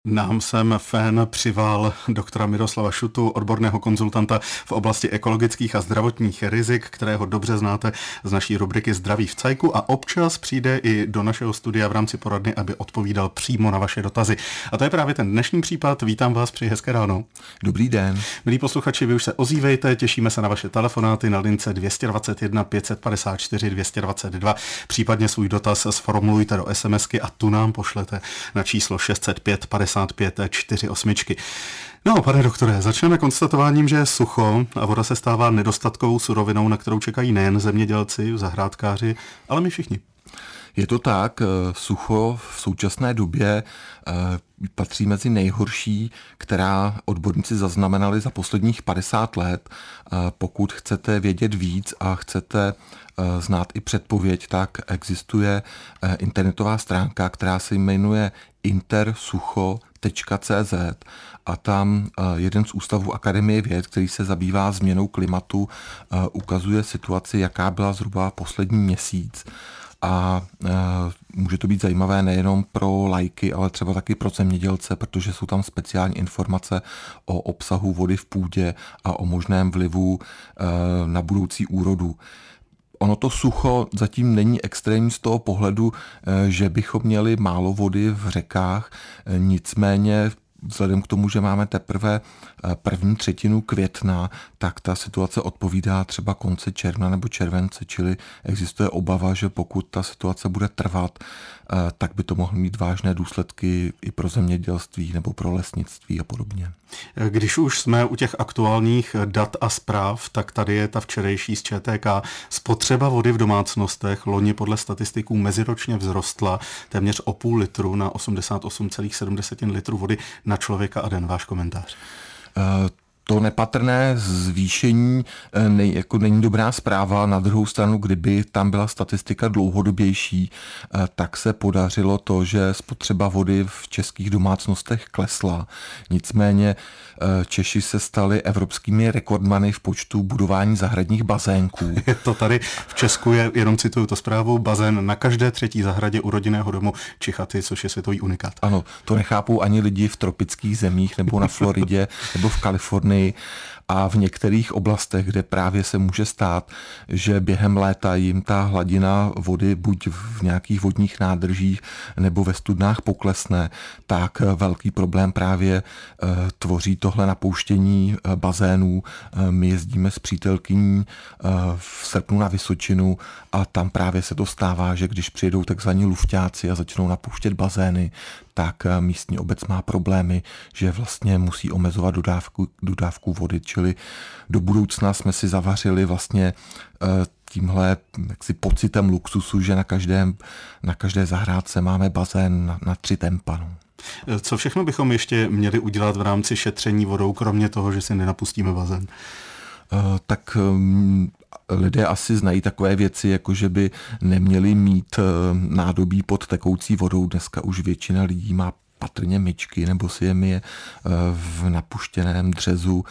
Nám sem fén přival doktora Miroslava Šutu, odborného konzultanta v oblasti ekologických a zdravotních rizik, kterého dobře znáte z naší rubriky Zdraví v cajku a občas přijde i do našeho studia v rámci poradny, aby odpovídal přímo na vaše dotazy. A to je právě ten dnešní případ. Vítám vás, přeji hezké ráno. Dobrý den. Milí posluchači, vy už se ozývejte, těšíme se na vaše telefonáty na lince 221 554 222, případně svůj dotaz sformulujte do SMSky a tu nám pošlete na číslo 605 55 48. No, pane doktore, začneme konstatováním, že je sucho a voda se stává nedostatkovou surovinou, na kterou čekají nejen zemědělci, zahrádkáři, ale my všichni. Je to tak, sucho v současné době patří mezi nejhorší, která odborníci zaznamenali za posledních 50 let. Pokud chcete vědět víc a chcete znát i předpověď, tak existuje internetová stránka, která se jmenuje intersucho.cz a tam jeden z ústavů Akademie věd, který se zabývá změnou klimatu, ukazuje situaci, jaká byla zhruba poslední měsíc. A může to být zajímavé nejenom pro laiky, ale třeba taky pro zemědělce, protože jsou tam speciální informace o obsahu vody v půdě a o možném vlivu na budoucí úrodu. Ono to sucho zatím není extrémní z toho pohledu, že bychom měli málo vody v řekách, nicméně vzhledem k tomu, že máme teprve první třetinu května, tak ta situace odpovídá třeba konci června nebo července, čili existuje obava, že pokud ta situace bude trvat, tak by to mohlo mít vážné důsledky i pro zemědělství nebo pro lesnictví a podobně. Když už jsme u těch aktuálních dat a zpráv, tak tady je ta včerejší z ČTK. Spotřeba vody v domácnostech loni podle statistiků meziročně vzrostla téměř o půl litru na 88,7 litru vody na člověka a den. Váš komentář? To nepatrné zvýšení není dobrá zpráva. Na druhou stranu, kdyby tam byla statistika dlouhodobější, tak se podařilo to, že spotřeba vody v českých domácnostech klesla. Nicméně Češi se stali evropskými rekordmany v počtu budování zahradních bazénků. Je to tady v Česku, jenom cituju to zprávu, bazén na každé třetí zahradě u rodinného domu či chaty, což je světový unikát. Ano, to nechápou ani lidi v tropických zemích nebo na Floridě nebo v Kalifornii. A v některých oblastech, kde právě se může stát, že během léta jim ta hladina vody buď v nějakých vodních nádržích nebo ve studnách poklesne, tak velký problém právě tvoří tohle napouštění bazénů. My jezdíme s přítelkyní v srpnu na Vysočinu a tam právě se to stává, že když přijedou takzvaní lufťáci a začnou napouštět bazény, tak místní obec má problémy, že vlastně musí omezovat dodávku vody, čili do budoucna jsme si zavařili vlastně tímhle jaksi pocitem luxusu, že na každé zahrádce máme bazén na 3 tempa. No. Co všechno bychom ještě měli udělat v rámci šetření vodou, kromě toho, že si nenapustíme bazén? Tak lidé asi znají takové věci, jako že by neměli mít nádobí pod tekoucí vodou. Dneska už většina lidí má patrně myčky nebo si je myje v napuštěném dřezu.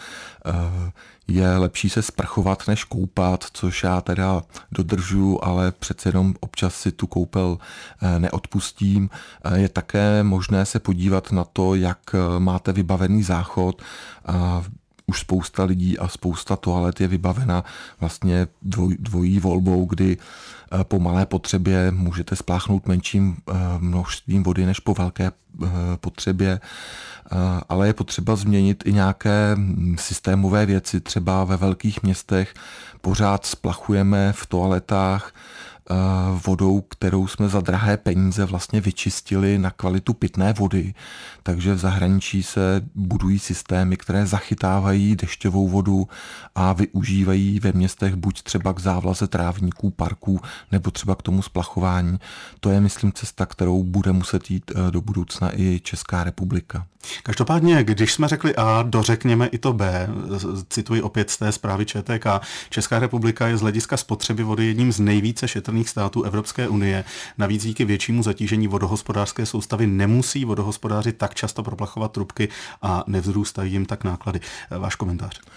Je lepší se sprchovat než koupat, což já teda dodržuju, ale přece jenom občas si tu koupel neodpustím. Je také možné se podívat na to, jak máte vybavený záchod. Už spousta lidí a spousta toalet je vybavena vlastně dvojí volbou, kdy po malé potřebě můžete spláchnout menším množstvím vody než po velké potřebě, ale je potřeba změnit i nějaké systémové věci. Třeba ve velkých městech pořád splachujeme v toaletách vodou, kterou jsme za drahé peníze vlastně vyčistili na kvalitu pitné vody. Takže v zahraničí se budují systémy, které zachytávají dešťovou vodu a využívají ve městech buď třeba k závlaze trávníků, parků, nebo třeba k tomu splachování. To je, myslím, cesta, kterou bude muset jít do budoucna i Česká republika. Každopádně, když jsme řekli A, dořekněme i to B. Cituji opět z té zprávy ČTK. Česká republika je z hlediska spotřeby vody jedním z nejvíce šetrných států Evropské unie. Navíc díky většímu zatížení vodohospodářské soustavy nemusí vodohospodáři tak často proplachovat trubky a nevzrůstají jim tak náklady. Váš komentář?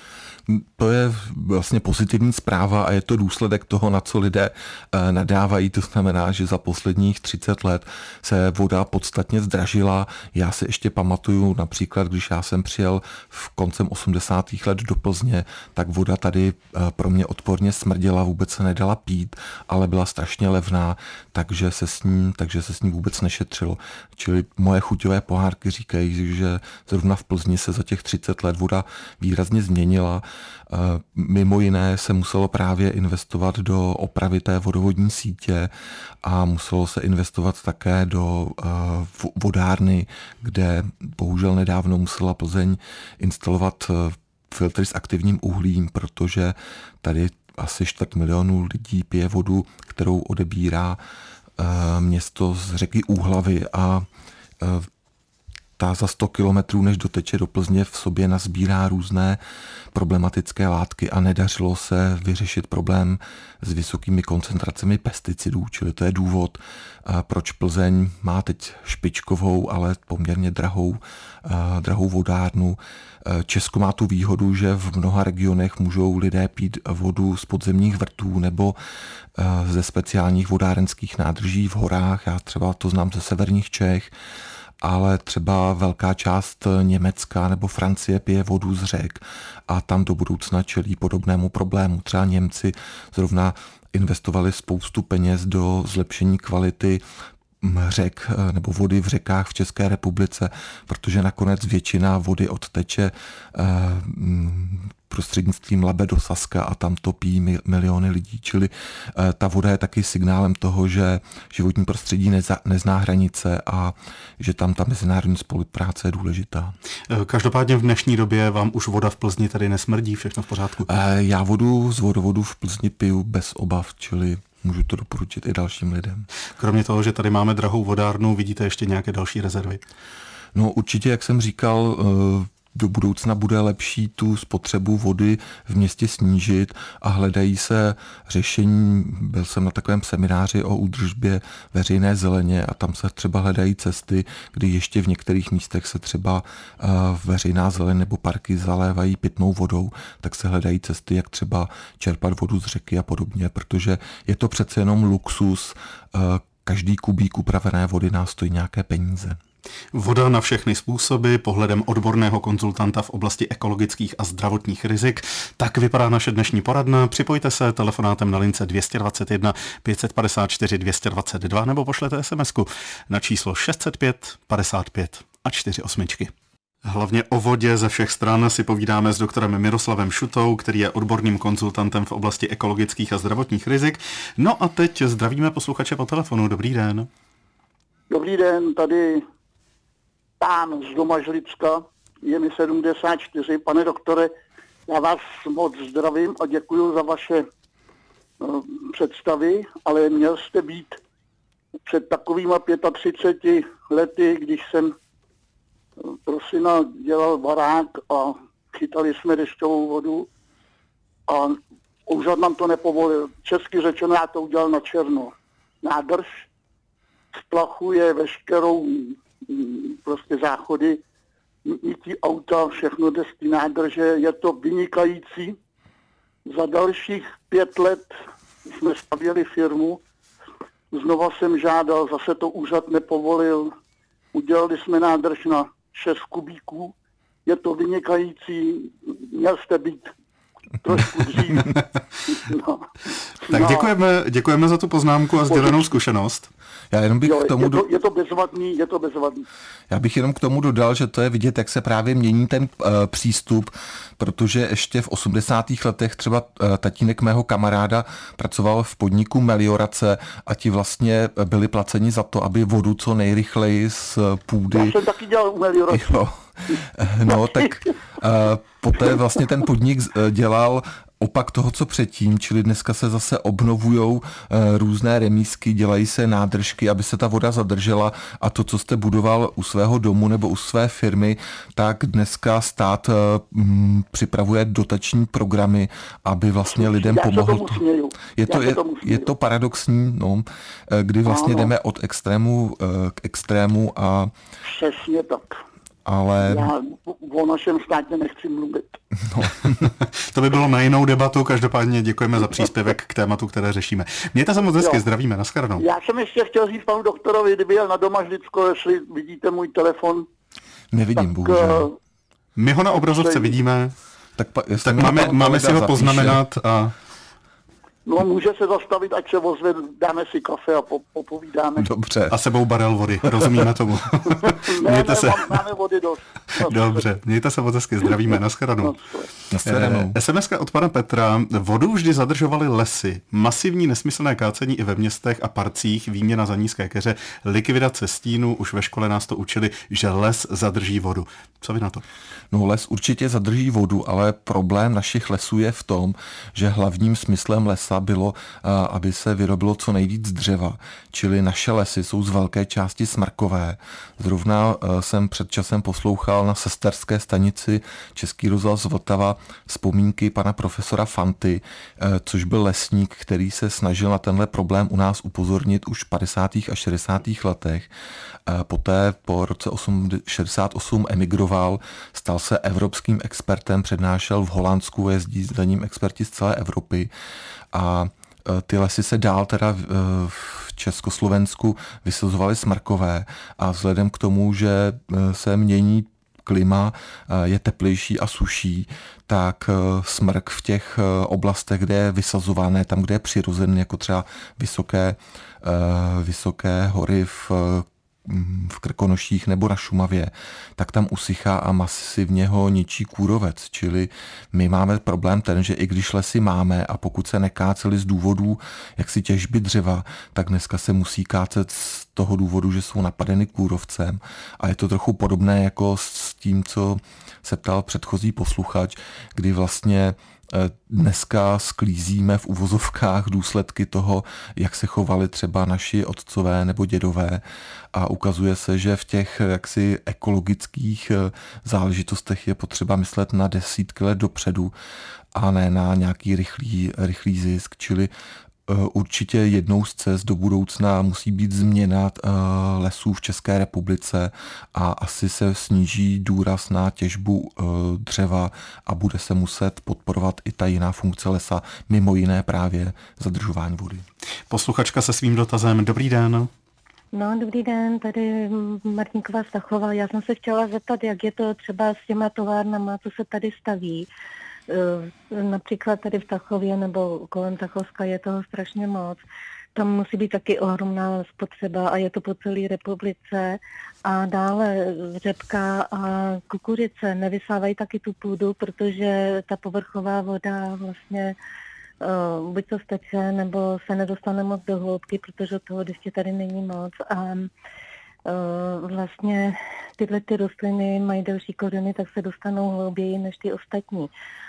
To je vlastně pozitivní zpráva a je to důsledek toho, na co lidé nadávají. To znamená, že za posledních 30 let se voda podstatně zdražila. Já si ještě pamatuju například, když já jsem přijel v koncem 80. let do Plzně, tak voda tady pro mě odporně smrděla, vůbec se nedala pít, ale byla strašně levná, takže se s ní vůbec nešetřilo. Čili moje chuťové pohárky říkají, že zrovna v Plzni se za těch 30 let voda výrazně změnila. Mimo jiné se muselo právě investovat do opravy té vodovodní sítě a muselo se investovat také do vodárny, kde bohužel nedávno musela Plzeň instalovat filtry s aktivním uhlím, protože tady asi 250 000 lidí pije vodu, kterou odebírá město z řeky Úhlavy a ta za 100 kilometrů, než doteče do Plzně, v sobě nazbírá různé problematické látky a nedařilo se vyřešit problém s vysokými koncentracemi pesticidů, čili to je důvod, proč Plzeň má teď špičkovou, ale poměrně drahou vodárnu. Česko má tu výhodu, že v mnoha regionech můžou lidé pít vodu z podzemních vrtů nebo ze speciálních vodárenských nádrží v horách. Já třeba to znám ze severních Čech, ale třeba velká část Německa nebo Francie pije vodu z řek a tam do budoucna čelí podobnému problému. Třeba Němci zrovna investovali spoustu peněz do zlepšení kvality řek nebo vody v řekách v České republice, protože nakonec většina vody odteče prostřednictvím Labe do Saska a tam topí miliony lidí. Čili ta voda je taky signálem toho, že životní prostředí nezná hranice a že tam ta mezinárodní spolupráce je důležitá. Každopádně v dnešní době vám už voda v Plzni tady nesmrdí, všechno v pořádku? Já vodu z vodovodu v Plzni piju bez obav, čili můžu to doporučit i dalším lidem. Kromě toho, že tady máme drahou vodárnu, vidíte ještě nějaké další rezervy? No určitě, jak jsem říkal, do budoucna bude lepší tu spotřebu vody v městě snížit a hledají se řešení. Byl jsem na takovém semináři o údržbě veřejné zeleně a tam se třeba hledají cesty, kdy ještě v některých místech se třeba veřejná zeleň nebo parky zalévají pitnou vodou, tak se hledají cesty, jak třeba čerpat vodu z řeky a podobně, protože je to přece jenom luxus. Každý kubík upravené vody nás stojí nějaké peníze. Voda na všechny způsoby, pohledem odborného konzultanta v oblasti ekologických a zdravotních rizik. Tak vypadá naše dnešní poradna. Připojte se telefonátem na lince 221 554 222 nebo pošlete SMS-ku na číslo 605 55 a 48. Hlavně o vodě ze všech stran si povídáme s doktorem Miroslavem Šutou, který je odborným konzultantem v oblasti ekologických a zdravotních rizik. No a teď zdravíme posluchače po telefonu. Dobrý den. Dobrý den, tady pán z Domažlicka, je mi 74. Pane doktore, já vás moc zdravím a děkuji za vaše představy, ale měl jste být před takovýma 35 lety, když jsem pro syna dělal barák a chytali jsme dešťovou vodu a úřad nám to nepovolil. Česky řečeno, já to udělal na černo. Nádrž splachuje veškerou prostě záchody, mytí auta, všechno jde z té nádrže, je to vynikající. Za dalších 5 let jsme stavěli firmu, znova jsem žádal, zase to úřad nepovolil, udělali jsme nádrž na 6 kubíků, je to vynikající, měl jste být trošku dřív. No. Tak děkujeme za tu poznámku a sdělenou zkušenost. Já jenom bych k tomu je to bezvadný. Já bych jenom k tomu dodal, že to je vidět, jak se právě mění ten přístup, protože ještě v 80. letech třeba tatínek mého kamaráda pracoval v podniku Meliorace a ti vlastně byli placeni za to, aby vodu co nejrychleji z půdy... Já jsem taky dělal u Meliorace. No, tak poté vlastně ten podnik dělal opak toho, co předtím, čili dneska se zase obnovujou různé remízky, dělají se nádržky, aby se ta voda zadržela a to, co jste budoval u svého domu nebo u své firmy, tak dneska stát připravuje dotační programy, aby vlastně lidem pomohl. Je to paradoxní, no, kdy vlastně jdeme od extrému k extrému a... Přesně tak. Ale... o našem státě nechci mluvit. No. To by bylo na jinou debatu, každopádně děkujeme za příspěvek k tématu, které řešíme. Mějte se moc hezky, zdravíme, nashledanou. Já jsem ještě chtěl říct panu doktorovi, kdyby jel na Domažlicko, jestli vidíte můj telefon. Nevidím, bohužel. My ho na obrazovce vidíme, tak máme si ho poznamenat a... No může se zastavit, ať se ozve, dáme si kafe a popovídáme. Dobře. A sebou barel vody, rozumíme tomu. Mějte se. Máme vody dost. Dobře, mějte se moc hezky, zdravíme, nashledanou. SMS-ka od pana Petra. Vodu vždy zadržovaly lesy. Masivní nesmyslné kácení i ve městech a parcích, výměna za nízké keře, likvidace stínů, už ve škole nás to učili, že les zadrží vodu. Co vy na to? No, les určitě zadrží vodu, ale problém našich lesů je v tom, že hlavním smyslem lesa bylo, aby se vyrobilo co nejvíc dřeva. Čili naše lesy jsou z velké části smrkové. Zrovna jsem před časem poslouchal na sesterské stanici Český rozhlas Vltava vzpomínky pana profesora Fanty, což byl lesník, který se snažil na tenhle problém u nás upozornit už v 50. a 60. letech. Poté po roce 68 emigroval, stal se evropským expertem, přednášel v Holandsku, jezdí za ním experti z celé Evropy a ty lesy se dál teda v Československu vysazovaly smrkové a vzhledem k tomu, že se mění klima, je teplejší a suší, tak smrk v těch oblastech, kde je vysazované, tam, kde je přirozený, jako třeba vysoké hory v Krkonoších nebo na Šumavě, tak tam usychá a masivně ho ničí kůrovec. Čili my máme problém ten, že i když lesy máme a pokud se nekácely z důvodů jaksi těžby dřeva, tak dneska se musí kácet z toho důvodu, že jsou napadeny kůrovcem. A je to trochu podobné jako s tím, co se ptal předchozí posluchač, kdy vlastně dneska sklízíme v uvozovkách důsledky toho, jak se chovali třeba naši otcové nebo dědové a ukazuje se, že v těch jaksi ekologických záležitostech je potřeba myslet na desítky let dopředu a ne na nějaký rychlý zisk, čili určitě jednou z cest do budoucna musí být změna lesů v České republice a asi se sníží důraz na těžbu dřeva a bude se muset podporovat i ta jiná funkce lesa, mimo jiné právě zadržování vody. Posluchačka se svým dotazem. Dobrý den. No, dobrý den, tady Martinková Stachova. Já jsem se chtěla zeptat, jak je to třeba s těma továrnama, co se tady staví. Například tady v Tachově nebo kolem Tachovska je toho strašně moc. Tam musí být taky ohromná spotřeba a je to po celé republice. A dále řepka a kukuřice nevysávají taky tu půdu, protože ta povrchová voda vlastně buď to steče, nebo se nedostane moc do hloubky, protože toho ještě tady není moc. A vlastně tyhle ty rostliny mají delší kořeny, tak se dostanou hlouběji než ty ostatní.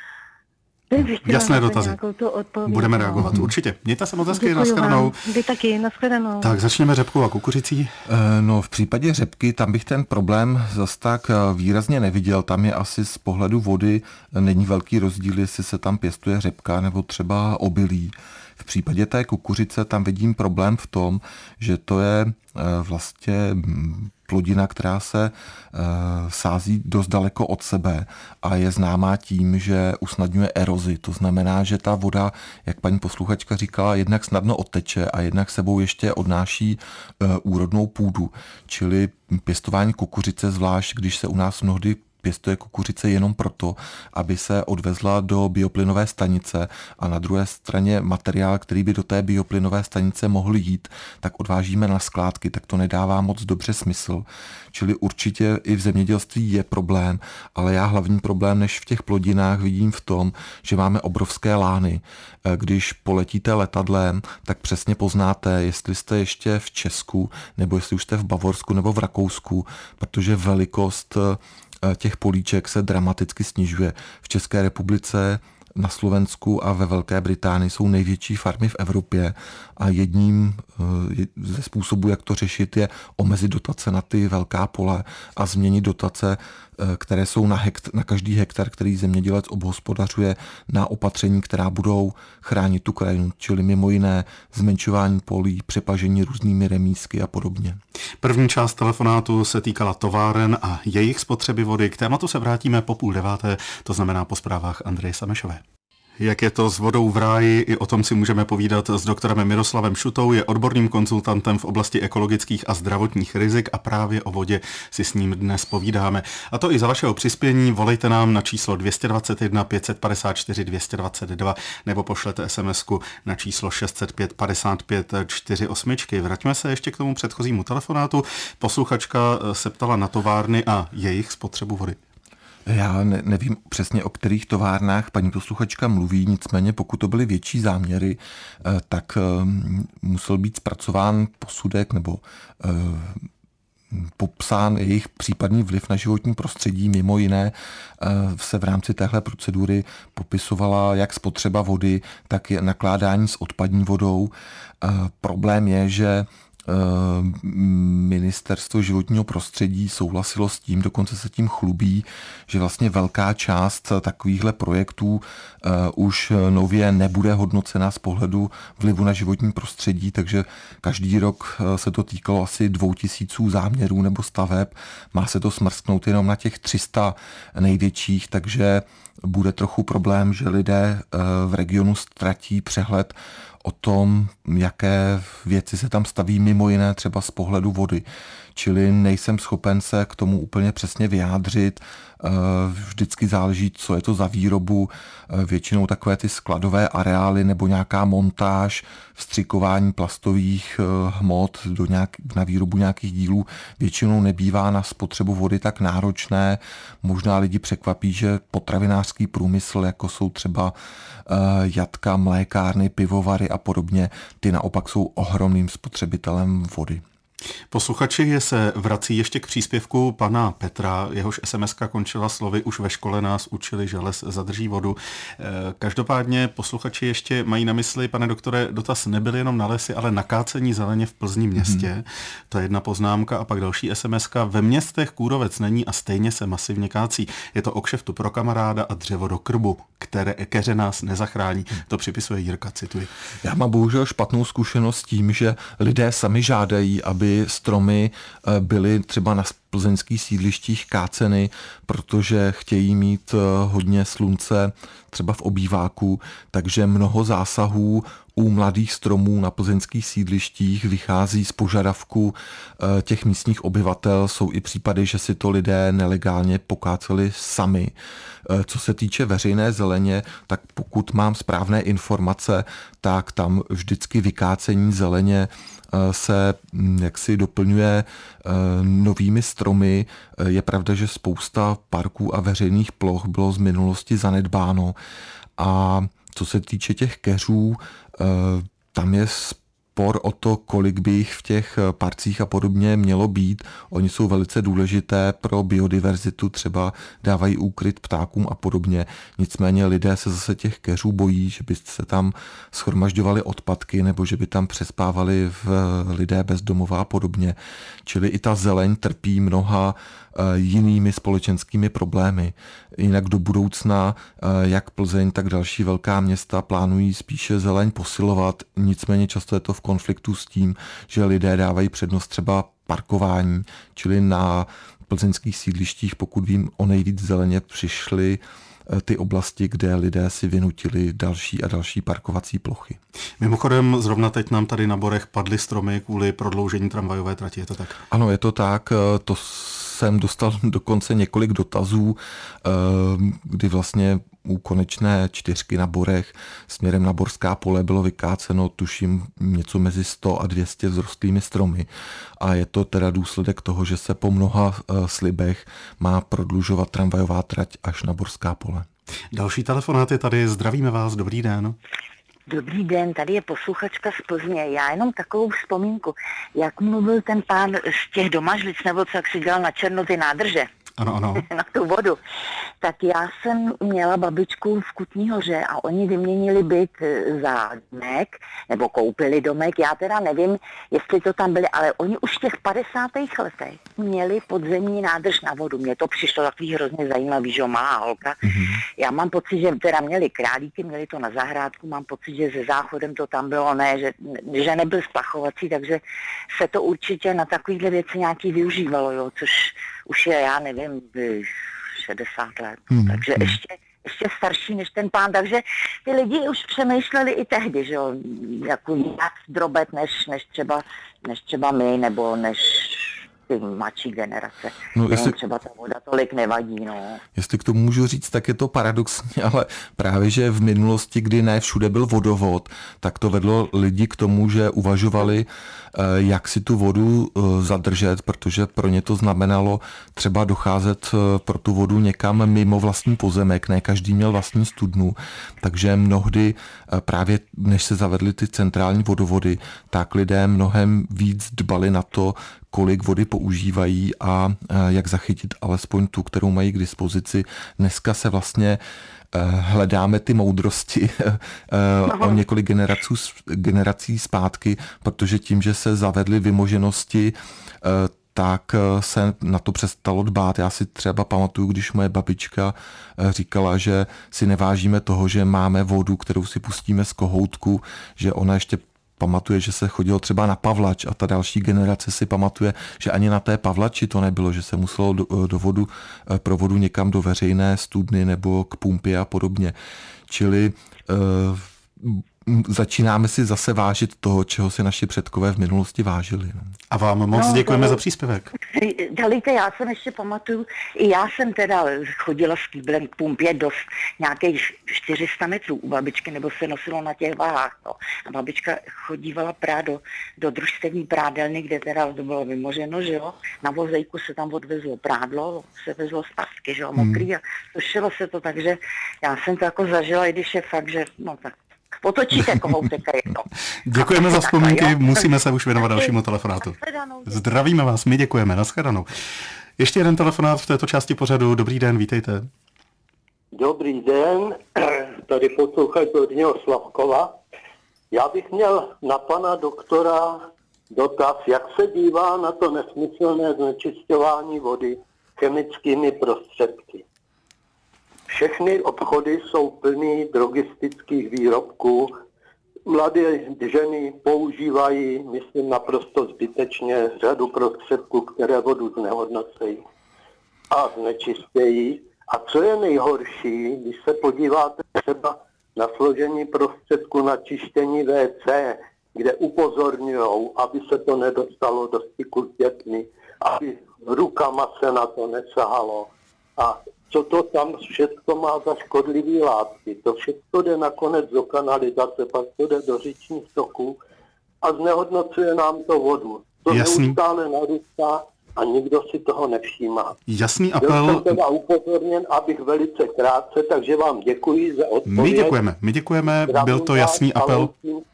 Jasné dotazy. Budeme reagovat, určitě. Mějte se moc hezky, nashledanou. Vy taky, nashledanou. Tak začněme řepkou a kukuřicí. No, v případě řepky, tam bych ten problém zas tak výrazně neviděl. Tam je asi z pohledu vody není velký rozdíl, jestli se tam pěstuje řepka nebo třeba obilí. V případě té kukuřice tam vidím problém v tom, že to je vlastně plodina, která se sází dost daleko od sebe a je známá tím, že usnadňuje erozi. To znamená, že ta voda, jak paní posluchačka říkala, jednak snadno odteče a jednak sebou ještě odnáší úrodnou půdu. Čili pěstování kukuřice, zvlášť když se u nás mnohdy pěstuje kukuřice jenom proto, aby se odvezla do bioplynové stanice a na druhé straně materiál, který by do té bioplynové stanice mohl jít, tak odvážíme na skládky, tak to nedává moc dobře smysl. Čili určitě i v zemědělství je problém, ale já hlavní problém než v těch plodinách vidím v tom, že máme obrovské lány. Když poletíte letadlem, tak přesně poznáte, jestli jste ještě v Česku, nebo jestli už jste v Bavorsku nebo v Rakousku, protože velikost těch políček se dramaticky snižuje. V České republice na Slovensku a ve Velké Británii jsou největší farmy v Evropě a jedním ze způsobů, jak to řešit, je omezit dotace na ty velká pole a změnit dotace, které jsou na každý hektar, který zemědělec obhospodařuje, na opatření, která budou chránit tu krajinu, čili mimo jiné zmenšování polí, přepažení různými remízky a podobně. První část telefonátu se týkala továren a jejich spotřeby vody. K tématu se vrátíme po 8:30, to znamená po zprávách Andreje Samešové. Jak je to s vodou v ráji, i o tom si můžeme povídat s doktorem Miroslavem Šutou, je odborným konzultantem v oblasti ekologických a zdravotních rizik a právě o vodě si s ním dnes povídáme. A to i za vašeho přispění, volejte nám na číslo 221 554 222 nebo pošlete SMS-ku na číslo 605 55 48. Vraťme se ještě k tomu předchozímu telefonátu. Posluchačka se ptala na továrny a jejich spotřebu vody. Já nevím přesně, o kterých továrnách paní posluchačka mluví, nicméně pokud to byly větší záměry, tak musel být zpracován posudek nebo popsán jejich případný vliv na životní prostředí. Mimo jiné se v rámci téhle procedury popisovala jak spotřeba vody, tak i nakládání s odpadní vodou. Problém je, že Ministerstvo životního prostředí souhlasilo s tím, dokonce se tím chlubí, že vlastně velká část takovýchhle projektů už nově nebude hodnocena z pohledu vlivu na životní prostředí, takže každý rok se to týkalo asi 2000 záměrů nebo staveb. Má se to smrsknout jenom na těch 300 největších, takže bude trochu problém, že lidé v regionu ztratí přehled o tom, jaké věci se tam staví mimo jiné třeba z pohledu vody. Čili nejsem schopen se k tomu úplně přesně vyjádřit. Vždycky záleží, co je to za výrobu. Většinou takové ty skladové areály nebo nějaká montáž, vstřikování plastových hmot na výrobu nějakých dílů většinou nebývá na spotřebu vody tak náročné. Možná lidi překvapí, že potravinářský průmysl, jako jsou třeba jatka, mlékárny, pivovary a podobně, ty naopak jsou ohromným spotřebitelem vody. Posluchači se vrací ještě k příspěvku pana Petra, jehož SMS-ka končila slovy: už ve škole nás učili, že les zadrží vodu. Každopádně posluchači ještě mají na mysli, pane doktore, dotaz nebyl jenom na lesy, ale na kácení zeleně v Plzni městě. To je jedna poznámka a pak další SMS-ka. Ve městech kůrovec není a stejně se masivně kácí. Je to o kšeftu pro kamaráda a dřevo do krbu, keře nás nezachrání. To připisuje Jirka, cituji. Já mám bohužel špatnou zkušenost s tím, že lidé sami žádají, aby stromy byly třeba na plzeňských sídlištích káceny, protože chtějí mít hodně slunce třeba v obýváku, takže mnoho zásahů u mladých stromů na plzeňských sídlištích vychází z požadavku těch místních obyvatel. Jsou i případy, že si to lidé nelegálně pokáceli sami. Co se týče veřejné zeleně, tak pokud mám správné informace, tak tam vždycky vykácení zeleně se jaksi doplňuje novými stromy. Je pravda, že spousta parků a veřejných ploch bylo z minulosti zanedbáno. A co se týče těch keřů, tam je spor o to, kolik by jich v těch parcích a podobně mělo být. Oni jsou velice důležité pro biodiverzitu, třeba dávají úkryt ptákům a podobně. Nicméně lidé se zase těch keřů bojí, že by se tam shromažďovaly odpadky nebo že by tam přespávali lidé bezdomová a podobně. Čili i ta zeleň trpí mnoha jinými společenskými problémy. Jinak do budoucna jak Plzeň, tak další velká města plánují spíše zeleň posilovat, nicméně často je to v konfliktu s tím, že lidé dávají přednost třeba parkování, čili na plzeňských sídlištích, pokud vím, o nejvíc zeleně přišly ty oblasti, kde lidé si vynutili další a další parkovací plochy. Mimochodem, zrovna teď nám tady na Borech padly stromy kvůli prodloužení tramvajové trati, je to tak? Ano, je to tak. To jsem dostal dokonce několik dotazů, kdy vlastně u konečné 4 na Borech směrem na Borská pole bylo vykáceno, tuším, něco mezi 100 a 200 vzrostlými stromy. A je to teda důsledek toho, že se po mnoha slibech má prodlužovat tramvajová trať až na Borská pole. Další telefonát je tady. Zdravíme vás, dobrý den. Dobrý den, tady je posluchačka z Plzně. Já jenom takovou vzpomínku, jak mluvil ten pán z těch Domažlic, nebo co, jak si dělal na Černo ty nádrže. Ano. na tu vodu. Tak já jsem měla babičku v Kutní Hoře a oni vyměnili byt za domek, nebo koupili domek, já teda nevím, jestli to tam byli, ale oni už v těch 50. letech měli podzemní nádrž na vodu. Mně to přišlo takový hrozně zajímavý, že malá holka. Mm-hmm. Já mám pocit, že teda měli králíky, měli to na zahrádku, mám pocit, že se záchodem to tam bylo, ne, že nebyl splachovací, takže se to určitě na takovýhle věci nějaký využívalo, jo, což už je, já nevím, 60 let, takže ještě starší než ten pán, takže ty lidi už přemýšleli i tehdy, že jo, jako jak drobet než třeba my, nebo než ty mladší generace. No, jestli třeba ta voda tolik nevadí, no. Jestli k tomu můžu říct, tak je to paradoxní, ale právě, že v minulosti, kdy ne všude byl vodovod, tak to vedlo lidi k tomu, že uvažovali, jak si tu vodu zadržet, protože pro ně to znamenalo třeba docházet pro tu vodu někam mimo vlastní pozemek, ne každý měl vlastní studnu, takže mnohdy právě než se zavedly ty centrální vodovody, tak lidé mnohem víc dbali na to, kolik vody používají a jak zachytit alespoň tu, kterou mají k dispozici. Dneska se vlastně hledáme ty moudrosti o několik generací zpátky, protože tím, že se zavedly vymoženosti, tak se na to přestalo dbát. Já si třeba pamatuju, když moje babička říkala, že si nevážíme toho, že máme vodu, kterou si pustíme z kohoutku, že ona ještě pamatuje, že se chodilo třeba na Pavlač a ta další generace si pamatuje, že ani na té Pavlači to nebylo, že se muselo pro vodu někam do veřejné studny nebo k pumpě a podobně. Čili začínáme si zase vážit toho, čeho si naši předkové v minulosti vážili. A vám moc děkujeme za příspěvek. Dalíte, já jsem ještě pamatuju, i já jsem teda chodila s kýblem k pumpě dost nějakých 400 metrů u babičky, nebo se nosilo na těch váhách. No. A babička chodívala prát do družstevní prádelny, kde teda to bylo vymoženo, že jo. Na vozejku se tam odvezlo prádlo, se vezlo zpátky, že jo, mokrý a sušilo se to, takže já jsem to jako zažila, i když je fakt, že no tak potočíte kohoutek a je to. Děkujeme za vzpomínky, musíme se už věnovat dalšímu telefonátu. Zdravíme vás, my děkujeme, nashledanou. Ještě jeden telefonát v této části pořadu. Dobrý den, vítejte. Dobrý den, tady poslouchač Horního Slavkova. Já bych měl na pana doktora dotaz, jak se dívá na to nesmyslné znečišťování vody chemickými prostředky. Všechny obchody jsou plný drogistických výrobků. Mladé ženy používají, myslím, naprosto zbytečně řadu prostředků, které vodu znehodnocejí a znečistějí. A co je nejhorší, když se podíváte třeba na složení prostředků na čištění WC, kde upozorňují, aby se to nedostalo do styku s dětmi, aby rukama se na to nesahalo. A co to tam všechno má za škodlivý látky. To všechno jde nakonec do kanalizace, pak to jde do říčních toků a znehodnocuje nám to vodu. To neustále narůstá a nikdo si toho nevšímá. Jasný apel. Byl jsem teda upozorněn, abych velice krátce, takže vám děkuji za odpověď. My děkujeme, byl to jasný apel.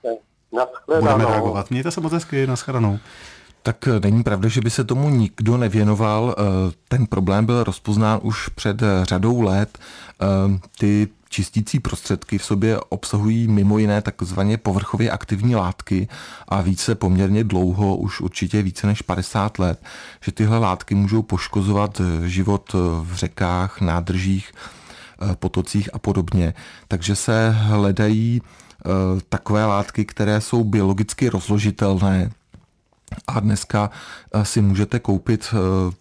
Budeme reagovat. Mějte se moc hezky, nashledanou. Tak není pravda, že by se tomu nikdo nevěnoval. Ten problém byl rozpoznán už před řadou let. Ty čistící prostředky v sobě obsahují mimo jiné takzvaně povrchově aktivní látky a více poměrně dlouho, už určitě více než 50 let, že tyhle látky můžou poškozovat život v řekách, nádržích, potocích a podobně. Takže se hledají takové látky, které jsou biologicky rozložitelné. A dneska si můžete koupit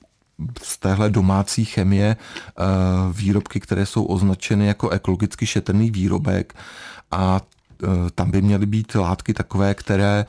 z téhle domácí chemie výrobky, které jsou označeny jako ekologicky šetrný výrobek a tam by měly být látky takové, které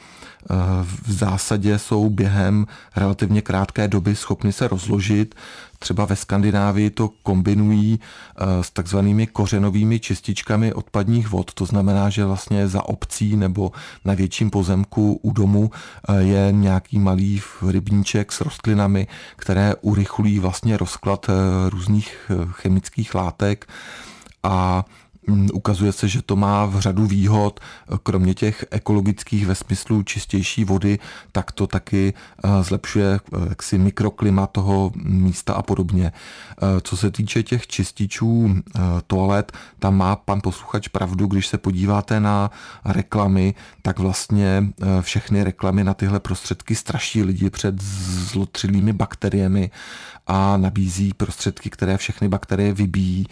v zásadě jsou během relativně krátké doby schopny se rozložit. Třeba ve Skandinávii to kombinují s takzvanými kořenovými čističkami odpadních vod. To znamená, že vlastně za obcí nebo na větším pozemku u domu je nějaký malý rybníček s rostlinami, které urychlují vlastně rozklad různých chemických látek a Ukazuje se, že to má v řadu výhod, kromě těch ekologických ve smyslu čistější vody, tak to taky zlepšuje jaksi mikroklima toho místa a podobně. Co se týče těch čističů toalet, tam má pan posluchač pravdu, když se podíváte na reklamy, tak vlastně všechny reklamy na tyhle prostředky straší lidi před zlotřilými bakteriemi a nabízí prostředky, které všechny bakterie vybíjí.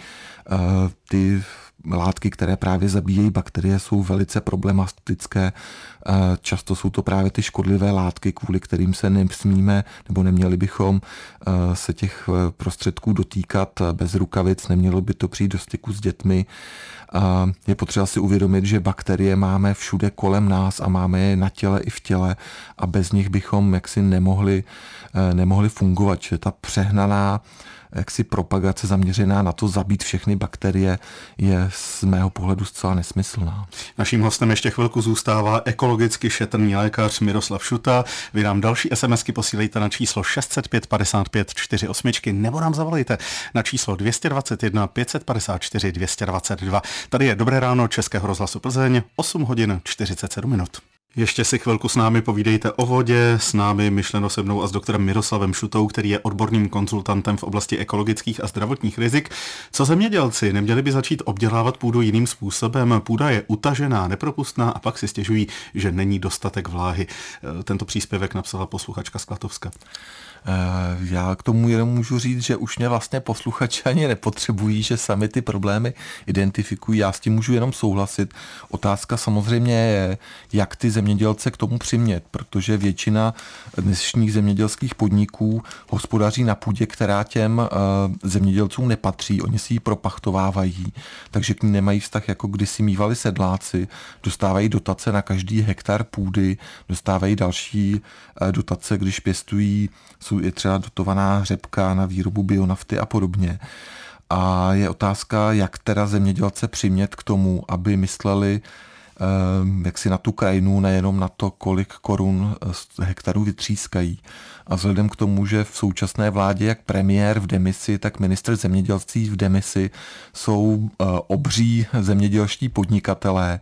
Ty látky, které právě zabíjejí bakterie, jsou velice problematické. Často jsou to právě ty škodlivé látky, kvůli kterým se nesmíme nebo neměli bychom se těch prostředků dotýkat bez rukavic, nemělo by to přijít do styku s dětmi. Je potřeba si uvědomit, že bakterie máme všude kolem nás a máme je na těle i v těle a bez nich bychom jaksi nemohli fungovat. Že ta přehnaná jaksi propagace zaměřená na to zabít všechny bakterie je z mého pohledu zcela nesmyslná. Naším hostem ještě chvilku zůstává ekologicky šetrný lékař Miroslav Šuta. Vy nám další SMSky posílejte na číslo 605 55 48 nebo nám zavolejte na číslo 221 554 222. Tady je Dobré ráno Českého rozhlasu Plzeň, 8 hodin 47 minut. Ještě si chvilku s námi povídejte o vodě, s námi myšleno se mnou a s doktorem Miroslavem Šutou, který je odborným konzultantem v oblasti ekologických a zdravotních rizik. Co zemědělci, neměli by začít obdělávat půdu jiným způsobem? Půda je utažená, nepropustná a pak si stěžují, že není dostatek vláhy. Tento příspěvek napsala posluchačka z Klatovska. Já k tomu jenom můžu říct, že už mě vlastně posluchači ani nepotřebují, že sami ty problémy identifikují. Já s tím můžu jenom souhlasit. Otázka samozřejmě je, jak ty zemědělce k tomu přimět, protože většina dnešních zemědělských podniků hospodaří na půdě, která těm zemědělcům nepatří. Oni si ji propachtovávají, takže k ní nemají vztah, jako kdysi mívali sedláci. Dostávají dotace na každý hektar půdy, dostávají další dotace, když pěstují, jsou i třeba dotovaná řepka na výrobu bionafty a podobně. A je otázka, jak teda zemědělce přimět k tomu, aby mysleli jak si na tu krajinu, nejenom na to, kolik korun z hektarů vytřískají. A vzhledem k tomu, že v současné vládě jak premiér v demisi, tak ministr zemědělství v demisi jsou obří zemědělští podnikatelé,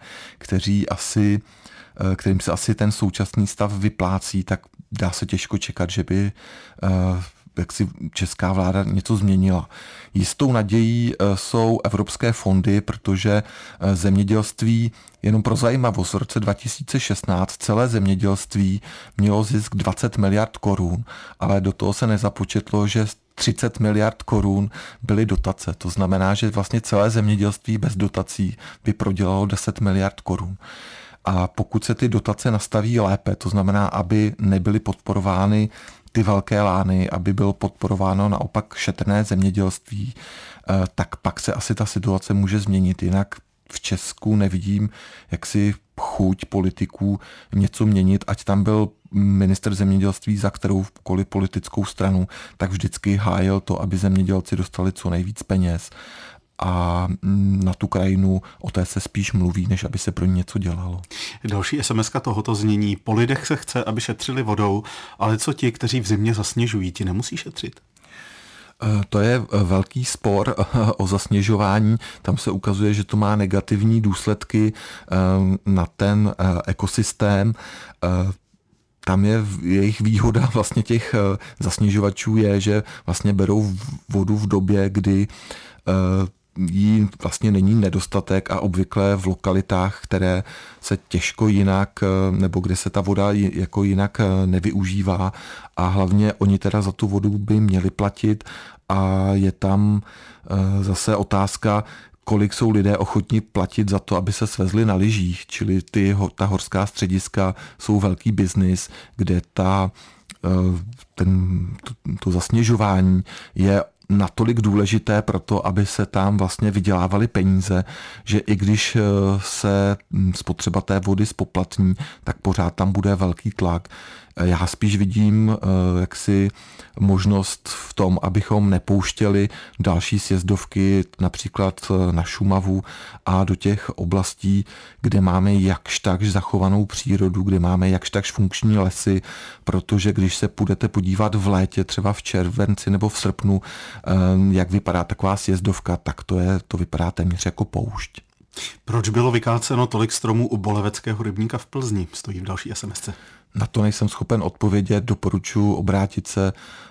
kterým se asi ten současný stav vyplácí, tak dá se těžko čekat, že by jak si česká vláda něco změnila. Jistou nadějí jsou evropské fondy, protože zemědělství, jenom pro zajímavost, v roce 2016 celé zemědělství mělo zisk 20 miliard korun, ale do toho se nezapočetlo, že 30 miliard korun byly dotace. To znamená, že vlastně celé zemědělství bez dotací by prodělalo 10 miliard korun. A pokud se ty dotace nastaví lépe, to znamená, aby nebyly podporovány ty velké lány, aby bylo podporováno naopak šetrné zemědělství, tak pak se asi ta situace může změnit. Jinak v Česku nevidím jaksi chuť politiků něco měnit, ať tam byl ministr zemědělství za kteroukoliv politickou stranu, tak vždycky hájil to, aby zemědělci dostali co nejvíc peněz. A na tu krajinu o té se spíš mluví, než aby se pro ní něco dělalo. Další SMS-ka tohoto znění. Po lidech se chce, aby šetřili vodou, ale co ti, kteří v zimě zasněžují, ti nemusí šetřit? To je velký spor o zasněžování. Tam se ukazuje, že to má negativní důsledky na ten ekosystém. Tam je jejich výhoda vlastně těch zasněžovačů je, že vlastně berou vodu v době, kdy jí vlastně není nedostatek a obvykle v lokalitách, které se těžko jinak, nebo kde se ta voda jako jinak nevyužívá a hlavně oni teda za tu vodu by měli platit a je tam zase otázka, kolik jsou lidé ochotní platit za to, aby se svezli na lyžích, čili ta horská střediska jsou velký biznis, kde to zasněžování je natolik důležité pro to, aby se tam vlastně vydělávaly peníze, že i když se spotřeba té vody spoplatní, tak pořád tam bude velký tlak. Já spíš vidím jaksi možnost v tom, abychom nepouštěli další sjezdovky například na Šumavu a do těch oblastí, kde máme jakž takž zachovanou přírodu, kde máme jakž takž funkční lesy, protože když se půjdete podívat v létě, třeba v červenci nebo v srpnu, jak vypadá taková sjezdovka, tak to vypadá téměř jako poušť. Proč bylo vykáceno tolik stromů u Boleveckého rybníka v Plzni? Stojí v další SMSce. Na to nejsem schopen odpovědět, doporučuji obrátit se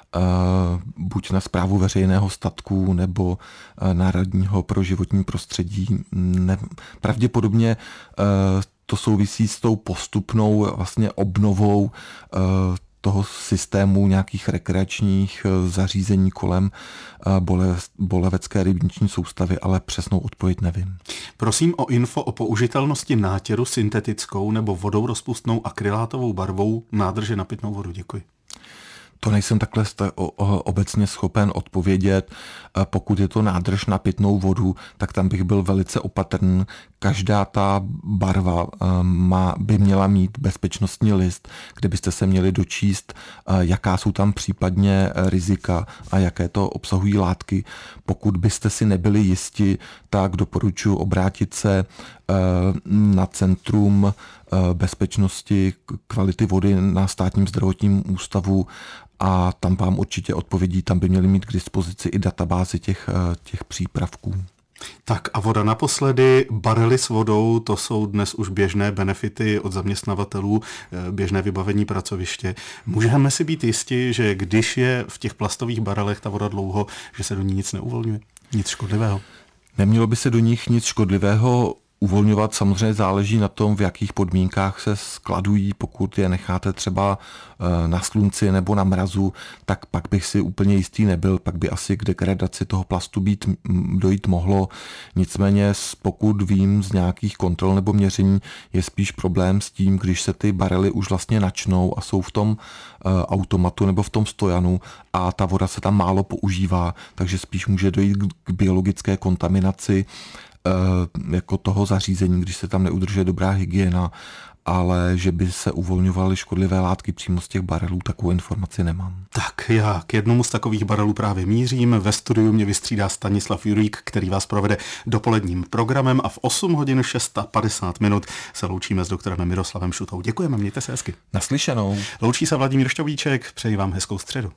buď na Správu veřejného statku nebo Národního pro životní prostředí. Pravděpodobně to souvisí s tou postupnou vlastně obnovou toho systému nějakých rekreačních zařízení kolem Bolevecké rybniční soustavy, ale přesnou odpověď nevím. Prosím o info o použitelnosti nátěru syntetickou nebo vodou rozpustnou akrylátovou barvou nádrže na pitnou vodu. Děkuji. To nejsem takhle obecně schopen odpovědět. Pokud je to nádrž na pitnou vodu, tak tam bych byl velice opatrný. Každá ta barva by měla mít bezpečnostní list, kde byste se měli dočíst, jaká jsou tam případně rizika a jaké to obsahují látky. Pokud byste si nebyli jisti, tak doporučuji obrátit se na Centrum bezpečnosti kvality vody na Státním zdravotním ústavu a tam vám určitě odpovědí, tam by měli mít k dispozici i databázi těch přípravků. Tak a voda naposledy, barely s vodou, to jsou dnes už běžné benefity od zaměstnavatelů, běžné vybavení pracoviště. Můžeme si být jisti, že když je v těch plastových barelech ta voda dlouho, že se do ní nic neuvolňuje, nic škodlivého? Nemělo by se do nich nic škodlivého uvolňovat, samozřejmě záleží na tom, v jakých podmínkách se skladují. Pokud je necháte třeba na slunci nebo na mrazu, tak pak bych si úplně jistý nebyl, pak by asi k degradaci toho plastu dojít mohlo. Nicméně pokud vím z nějakých kontrol nebo měření, je spíš problém s tím, když se ty barely už vlastně načnou a jsou v tom automatu nebo v tom stojanu a ta voda se tam málo používá, takže spíš může dojít k biologické kontaminaci jako toho zařízení, když se tam neudržuje dobrá hygiena, ale že by se uvolňovaly škodlivé látky přímo z těch barelů, takovou informaci nemám. Tak já k jednomu z takových barelů právě mířím. Ve studiu mě vystřídá Stanislav Jurík, který vás provede dopoledním programem a v 8 hodin 650 minut se loučíme s doktorem Miroslavem Šutou. Děkujeme, mějte se hezky. Naslyšenou. Loučí se Vladimír Šťovíček, přeji vám hezkou středu.